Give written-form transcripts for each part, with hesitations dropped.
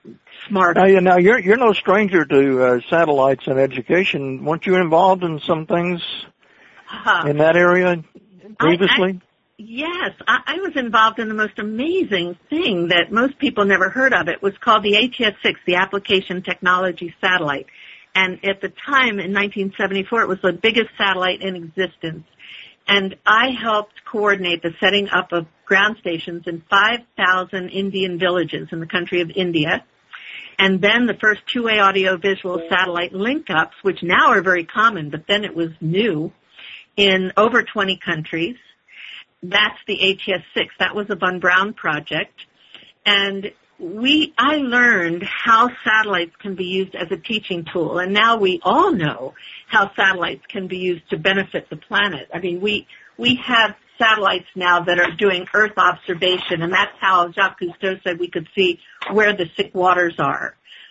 smart. Now you're no stranger to satellites and education. Weren't you involved in some things in that area previously? Yes, I was involved in the most amazing thing that most people never heard of. It was called the ATS-6, the Application Technology Satellite. And at the time, in 1974, it was the biggest satellite in existence. And I helped coordinate the setting up of ground stations in 5,000 Indian villages in the country of India. And then the first two-way audio-visual satellite link-ups, which now are very common, but then it was new, in over 20 countries. That's the ATS-6. That was a Von Braun project. And I learned how satellites can be used as a teaching tool. And now we all know how satellites can be used to benefit the planet. I mean, we have satellites now that are doing Earth observation, and that's how Jacques Cousteau said we could see where the sick waters are.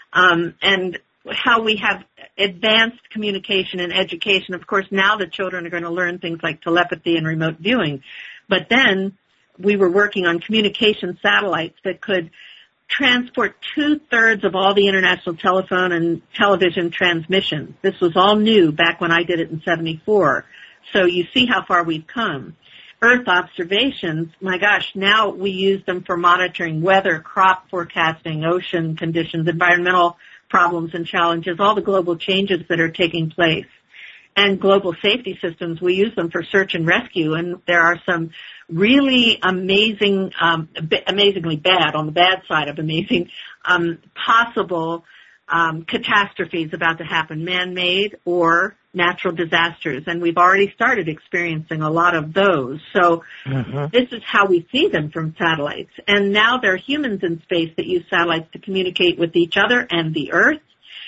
And how we have advanced communication and education. Of course, now the children are going to learn things like telepathy and remote viewing. But then we were working on communication satellites that could transport 2/3 of all the international telephone and television transmissions. This was all new back when I did it in 74. So you see how far we've come. Earth observations, my gosh, now we use them for monitoring weather, crop forecasting, ocean conditions, environmental problems and challenges, all the global changes that are taking place. And global safety systems, we use them for search and rescue, and there are some really amazingly bad, on the bad side of amazing, possible catastrophes about to happen, man-made or natural disasters, and we've already started experiencing a lot of those. So This is how we see them from satellites. And now there are humans in space that use satellites to communicate with each other and the Earth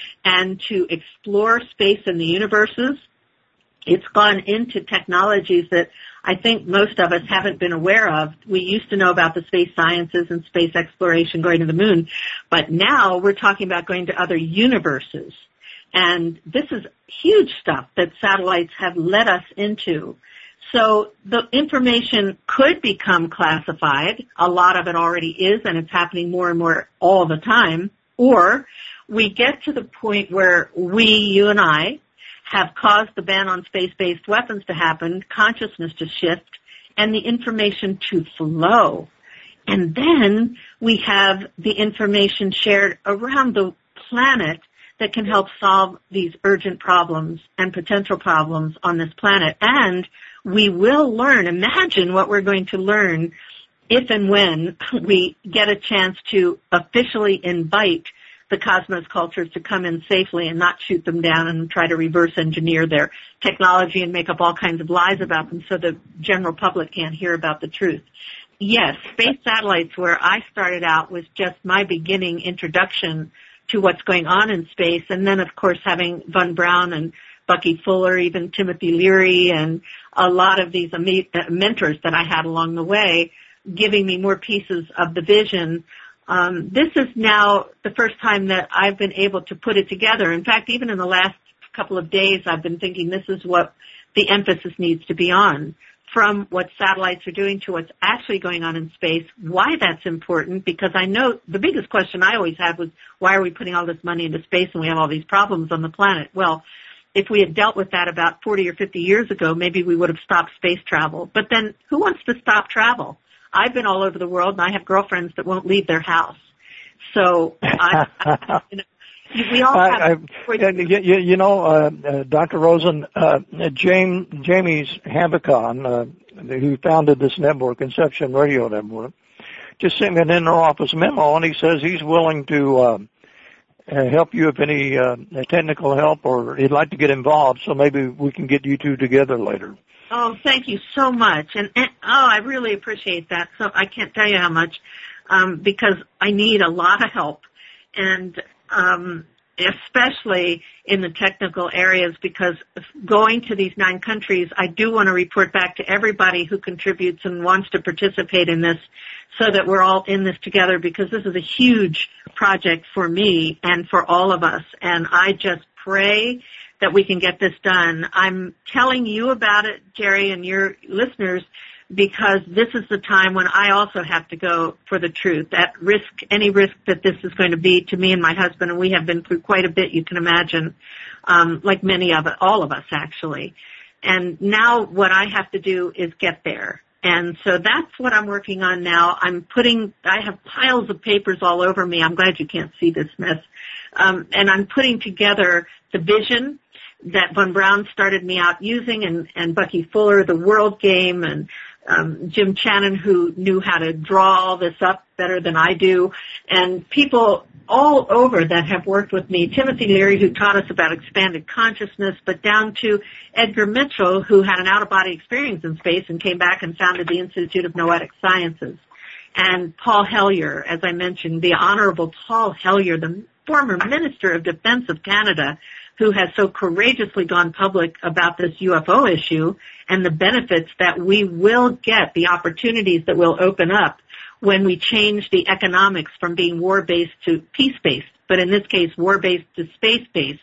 and to explore space and the universes. It's gone into technologies that I think most of us haven't been aware of. We used to know about the space sciences and space exploration, going to the moon, but now we're talking about going to other universes. And this is huge stuff that satellites have led us into. So the information could become classified. A lot of it already is, and it's happening more and more all the time. Or we get to the point where you and I, have caused the ban on space-based weapons to happen, consciousness to shift, and the information to flow. And then we have the information shared around the planet that can help solve these urgent problems and potential problems on this planet. And we will learn, imagine what we're going to learn if and when we get a chance to officially invite the cosmos cultures to come in safely and not shoot them down and try to reverse engineer their technology and make up all kinds of lies about them so the general public can't hear about the truth. Yes, space satellites, where I started out, was just my beginning introduction to what's going on in space. And then, of course, having Von Braun and Bucky Fuller, even Timothy Leary, and a lot of these mentors that I had along the way, giving me more pieces of the vision. This is now the first time that I've been able to put it together. In fact, even in the last couple of days, I've been thinking this is what the emphasis needs to be on, from what satellites are doing to what's actually going on in space, why that's important, because I know the biggest question I always had was, why are we putting all this money into space and we have all these problems on the planet? Well, if we had dealt with that about 40 or 50 years ago, maybe we would have stopped space travel. But then who wants to stop travel? I've been all over the world, and I have girlfriends that won't leave their house. So, we all have... Dr. Rosen, James Habicon, who founded this network, Inception Radio Network, just sent me an inter-office memo, and he says he's willing to help you if any technical help, or he'd like to get involved, so maybe we can get you two together later. Oh, thank you so much. And I really appreciate that. So I can't tell you how much, because I need a lot of help. And, especially in the technical areas, because going to these 9 countries, I do want to report back to everybody who contributes and wants to participate in this, so that we're all in this together, because this is a huge project for me and for all of us. And I just pray that we can get this done. I'm telling you about it, Jerry, and your listeners, because this is the time when I also have to go for the truth. At risk, any risk that this is going to be to me and my husband, and we have been through quite a bit, you can imagine, like all of us actually. And now what I have to do is get there. And so that's what I'm working on now. I have piles of papers all over me. I'm glad you can't see this mess. And I'm putting together the vision that Von Braun started me out using, and Bucky Fuller, the World Game, and Jim Channon, who knew how to draw all this up better than I do, and people all over that have worked with me. Timothy Leary, who taught us about expanded consciousness, but down to Edgar Mitchell, who had an out-of-body experience in space and came back and founded the Institute of Noetic Sciences. And Paul Hellyer, as I mentioned, the Honorable Paul Hellyer, the former Minister of Defense of Canada, who has so courageously gone public about this UFO issue and the benefits that we will get, the opportunities that will open up when we change the economics from being war-based to peace-based, but in this case, war-based to space-based.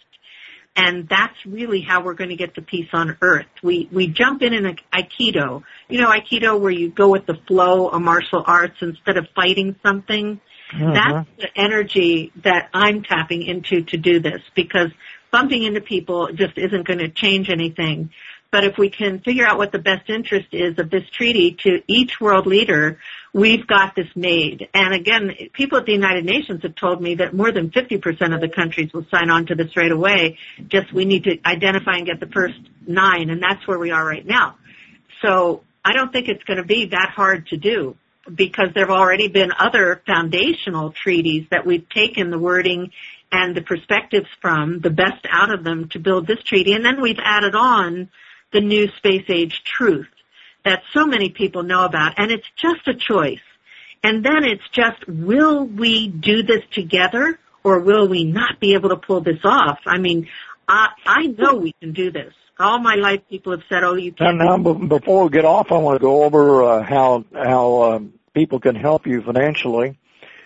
And that's really how we're going to get to peace on Earth. We jump in Aikido. You know, Aikido, where you go with the flow of martial arts instead of fighting something. Mm-hmm. That's the energy that I'm tapping into to do this, because bumping into people just isn't going to change anything. But if we can figure out what the best interest is of this treaty to each world leader, we've got this made. And again, people at the United Nations have told me that more than 50% of the countries will sign on to this right away. Just we need to identify and get the first 9, and that's where we are right now. So I don't think it's going to be that hard to do, because there have already been other foundational treaties that we've taken the wording and the perspectives from, the best out of them, to build this treaty. And then we've added on the new space age truth that so many people know about. And it's just a choice. And then it's just, will we do this together, or will we not be able to pull this off? I mean, I know we can do this. All my life people have said, oh, you can't. And now, before we get off, I want to go over how people can help you financially.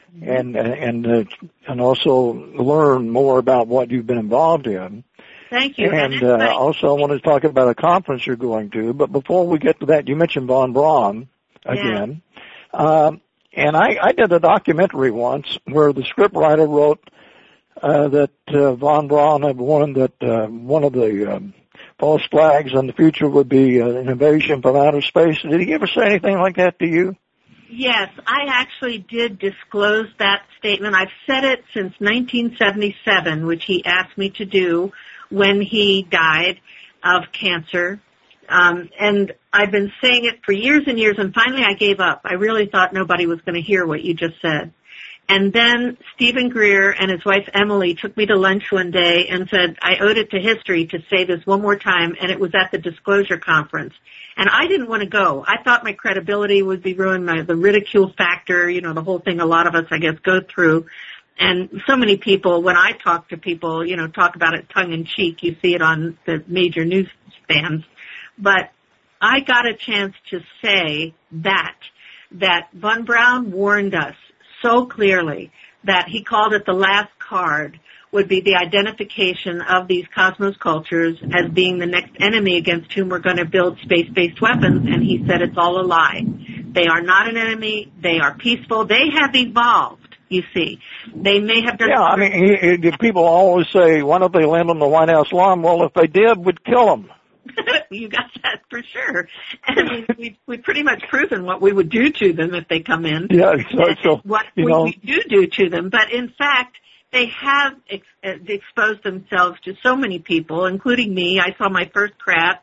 And also learn more about what you've been involved in. Thank you. And also I want to talk about a conference you're going to. But before we get to that, you mentioned Von Braun again. Yeah. And I did a documentary once where the scriptwriter wrote that Von Braun had warned that one of the false flags in the future would be an invasion from outer space. Did he ever say anything like that to you? Yes, I actually did disclose that statement. I've said it since 1977, which he asked me to do when he died of cancer. And I've been saying it for years and years, and finally I gave up. I really thought nobody was going to hear what you just said. And then Stephen Greer and his wife Emily took me to lunch one day and said I owed it to history to say this one more time, and it was at the Disclosure Conference. And I didn't want to go. I thought my credibility would be ruined, the ridicule factor, you know, the whole thing a lot of us, I guess, go through. And so many people, when I talk to people, you know, talk about it tongue-in-cheek. You see it on the major newsstands. But I got a chance to say that Von Braun warned us so clearly that he called it the last card would be the identification of these cosmos cultures as being the next enemy against whom we're going to build space-based weapons. And he said it's all a lie. They are not an enemy. They are peaceful. They have evolved, you see. They may have done... Yeah, I mean, people always say, why don't they land on the White House lawn? Well, if they did, we'd kill them. You got that for sure. And we've pretty much proven what we would do to them if they come in. Yeah, so what we do to them. But in fact, they have exposed themselves to so many people, including me. I saw my first craft.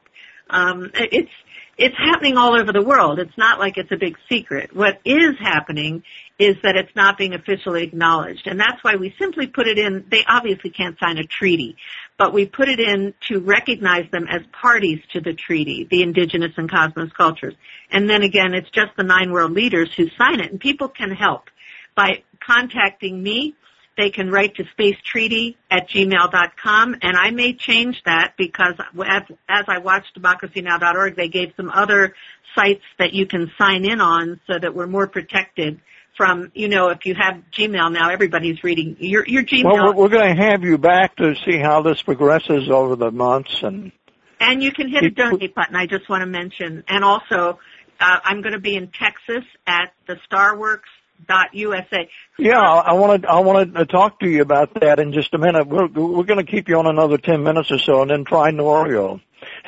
It's happening all over the world. It's not like it's a big secret. What is happening is that it's not being officially acknowledged. And that's why we simply put it in. They obviously can't sign a treaty, but we put it in to recognize them as parties to the treaty, the indigenous and cosmos cultures. And then again, it's just the 9 world leaders who sign it. And people can help by contacting me. They can write to spacetreaty@gmail.com, and I may change that because as I watched democracynow.org, they gave some other sites that you can sign in on so that we're more protected from, you know, if you have Gmail now, everybody's reading your Gmail. Well, we're going to have you back to see how this progresses over the months. And you can hit a donate button, I just want to mention. And also, I'm going to be in Texas at the starworks.usa. Yeah, I wanted to talk to you about that in just a minute. We're going to keep you on another 10 minutes or so and then try Norio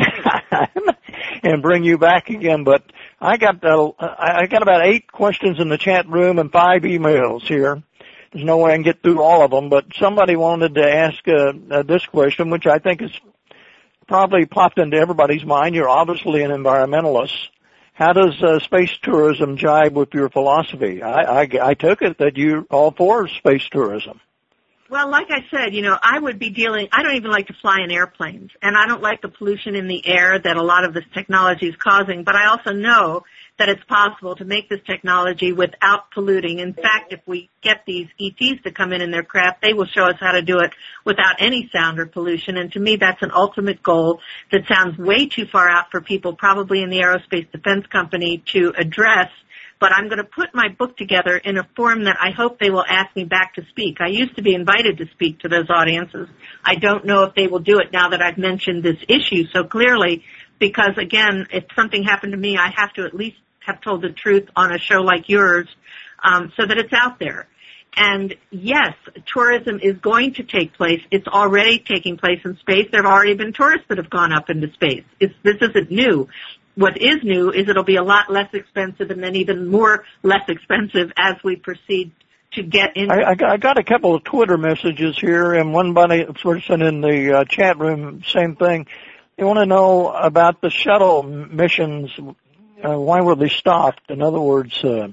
and bring you back again. But I got about 8 questions in the chat room and 5 emails here. There's no way I can get through all of them, but somebody wanted to ask this question, which I think is probably popped into everybody's mind. You're obviously an environmentalist. How does space tourism jibe with your philosophy? I took it that you're all for space tourism. Well, like I said, I would be I don't even like to fly in airplanes, and I don't like the pollution in the air that a lot of this technology is causing, but I also know that it's possible to make this technology without polluting. In fact, if we get these ETs to come in their craft, they will show us how to do it without any sound or pollution. And to me, that's an ultimate goal that sounds way too far out for people probably in the aerospace defense company to address. But I'm going to put my book together in a form that I hope they will ask me back to speak. I used to be invited to speak to those audiences. I don't know if they will do it now that I've mentioned this issue so clearly, because, again, if something happened to me, I have to at least have told the truth on a show like yours so that it's out there. And, yes, tourism is going to take place. It's already taking place in space. There have already been tourists that have gone up into space. This isn't new. What is new is it'll be a lot less expensive and then even more less expensive as we proceed to get in. I got a couple of Twitter messages here, and one person in the chat room, same thing. They want to know about the shuttle missions. Why were they stopped? In other words, the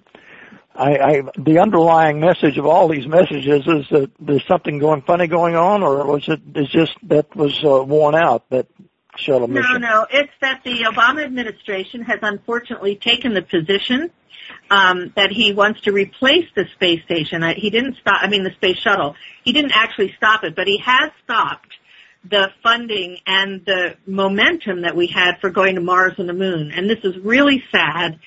underlying message of all these messages is that there's something funny going on, or was it's just that was worn out, that shuttle mission? No, it's that the Obama administration has unfortunately taken the position that he wants to replace the space station. He didn't stop, the space shuttle. He didn't actually stop it, but he has stopped the funding and the momentum that we had for going to Mars and the Moon. And this is really sad.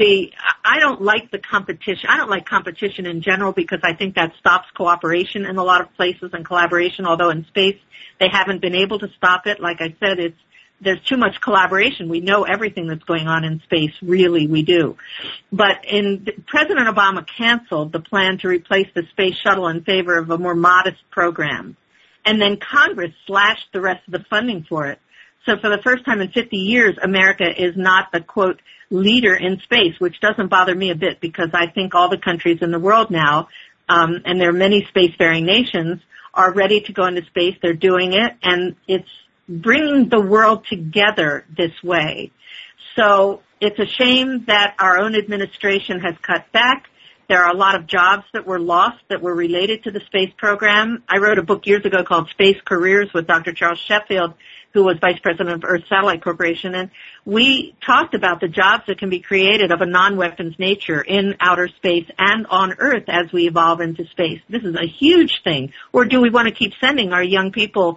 I don't like the competition. I don't like competition in general because I think that stops cooperation in a lot of places and collaboration, although in space they haven't been able to stop it. Like I said, there's too much collaboration. We know everything that's going on in space. Really, we do. But President Obama canceled the plan to replace the space shuttle in favor of a more modest program. And then Congress slashed the rest of the funding for it. So for the first time in 50 years, America is not the, quote, leader in space, which doesn't bother me a bit because I think all the countries in the world now, and there are many spacefaring nations, are ready to go into space. They're doing it, and it's bringing the world together this way. So it's a shame that our own administration has cut back. There are a lot of jobs that were lost that were related to the space program. I wrote a book years ago called Space Careers with Dr. Charles Sheffield, who was vice president of Earth Satellite Corporation, and we talked about the jobs that can be created of a non-weapons nature in outer space and on Earth as we evolve into space. This is a huge thing. Or do we want to keep sending our young people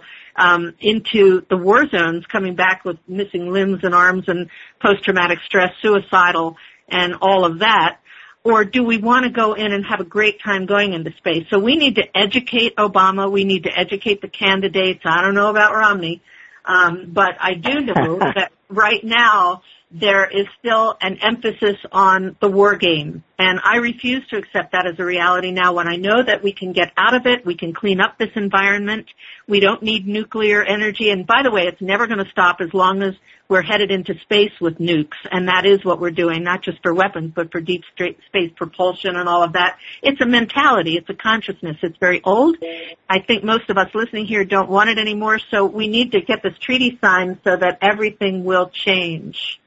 into the war zones, coming back with missing limbs and arms and post-traumatic stress, suicidal, and all of that? Or do we want to go in and have a great time going into space? So we need to educate Obama. We need to educate the candidates. I don't know about Romney. But I do know that right now there is still an emphasis on the war game. And I refuse to accept that as a reality now when I know that we can get out of it. We can clean up this environment. We don't need nuclear energy. And by the way, it's never going to stop as long as we're headed into space with nukes. And that is what we're doing, not just for weapons, but for deep space propulsion and all of that. It's a mentality. It's a consciousness. It's very old. I think most of us listening here don't want it anymore. So we need to get this treaty signed so that everything will change.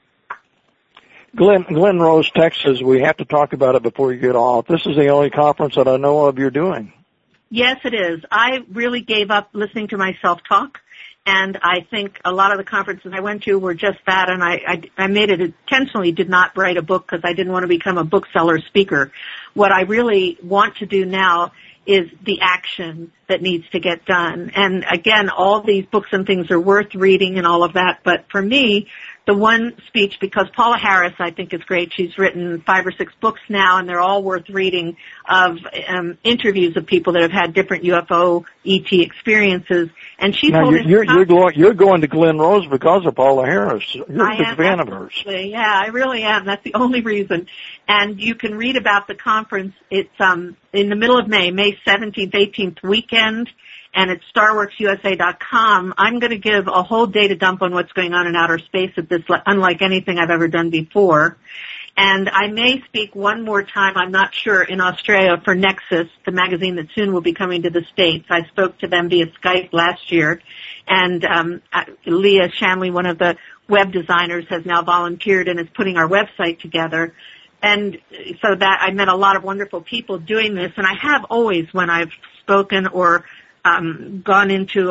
Glen Rose, Texas, we have to talk about it before you get off. This is the only conference that I know of you're doing. Yes, it is. I really gave up listening to myself talk, and I think a lot of the conferences I went to were just that, and I made it intentionally, did not write a book because I didn't want to become a bookseller speaker. What I really want to do now is the action that needs to get done. And again, all these books and things are worth reading and all of that, but for me, the one speech because Paula Harris, I think, is great. She's written 5 or 6 books now, and they're all worth reading, of interviews of people that have had different UFO ET experiences. And she now, told you're going to Glen Rose because of Paula Harris. You're a big fan of hers. Yeah, I really am. That's the only reason. And you can read about the conference. It's in the middle of May 17th, 18th weekend. And it's StarWorksUSA.com. I'm going to give a whole data dump on what's going on in outer space at this, unlike anything I've ever done before. And I may speak one more time, I'm not sure, in Australia for Nexus, the magazine that soon will be coming to the States. I spoke to them via Skype last year. And Leah Shanley, one of the web designers, has now volunteered and is putting our website together. And so that I met a lot of wonderful people doing this. And I have always, when I've spoken or gone into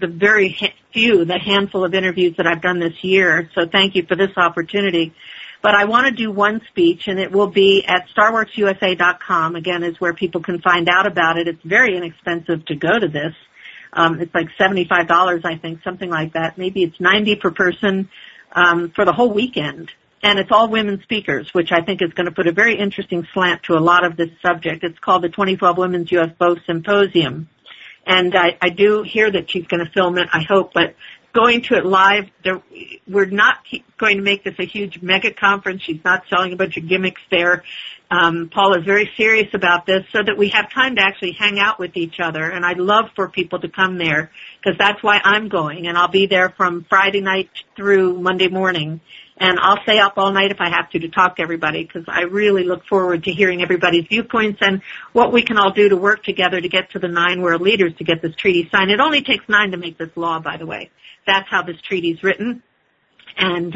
the handful of interviews that I've done this year. So thank you for this opportunity. But I want to do one speech, and it will be at StarWorksUSA.com. Again, is where people can find out about it. It's very inexpensive to go to this. It's like $75, I think, something like that. Maybe it's $90 per person for the whole weekend. And it's all women speakers, which I think is going to put a very interesting slant to a lot of this subject. It's called the 2012 Women's UFO Symposium. And I do hear that she's going to film it, I hope, but going to it live, we're not going to make this a huge mega conference. She's not selling a bunch of gimmicks there. Paul is very serious about this so that we have time to actually hang out with each other. And I'd love for people to come there because that's why I'm going. And I'll be there from Friday night through Monday morning. And I'll stay up all night if I have to talk to everybody because I really look forward to hearing everybody's viewpoints and what we can all do to work together to get to the 9 world leaders to get this treaty signed. It only takes 9 to make this law, by the way. That's how this treaty's written. And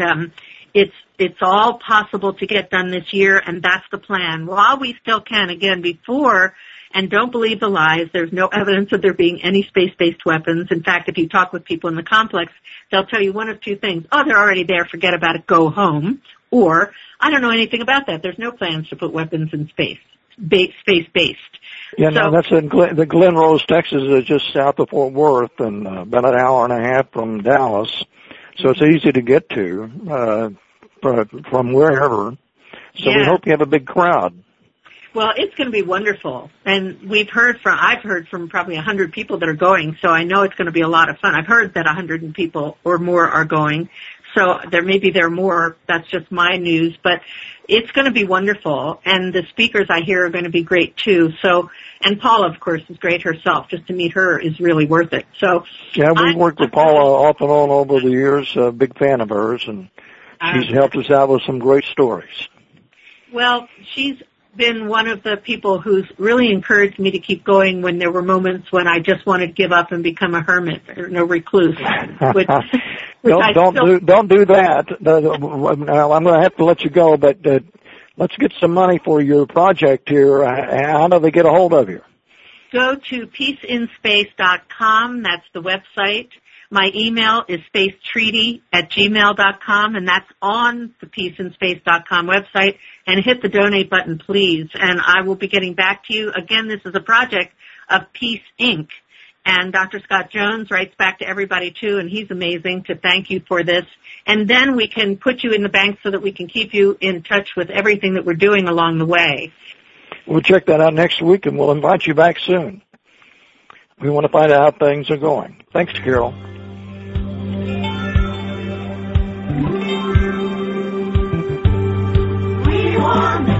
it's all possible to get done this year, and that's the plan. While we still can, again, before, and don't believe the lies, there's no evidence of there being any space-based weapons. In fact, if you talk with people in the complex, they'll tell you one of two things. Oh, they're already there, forget about it, go home. Or, I don't know anything about that. There's no plans to put weapons in space, space-based. Yeah, no, that's in the Glen Rose, Texas, is just south of Fort Worth and about an hour and a half from Dallas. So it's easy to get to from wherever. So we hope you have a big crowd. Well, it's going to be wonderful. And I've heard from probably 100 people that are going, so I know it's going to be a lot of fun. I've heard that 100 people or more are going. So there are more. That's just my news. But it's going to be wonderful. And the speakers I hear are going to be great, too. So, and Paula, of course, is great herself. Just to meet her is really worth it. So, yeah, we've worked with Paula off and on over the years. A big fan of hers. And she's helped us out with some great stories. Well, she's been one of the people who's really encouraged me to keep going when there were moments when I just wanted to give up and become a hermit or a recluse. Don't do that. Now, I'm going to have to let you go, but let's get some money for your project here. How do they get a hold of you? Go to peaceinspace.com. That's the website. My email is spacetreaty@gmail.com, and that's on the peaceinspace.com website. And hit the donate button, please. And I will be getting back to you. Again, this is a project of Peace, Inc. And Dr. Scott Jones writes back to everybody, too, and he's amazing, to thank you for this. And then we can put you in the bank so that we can keep you in touch with everything that we're doing along the way. We'll check that out next week, and we'll invite you back soon. We want to find out how things are going. Thanks, Carol. We want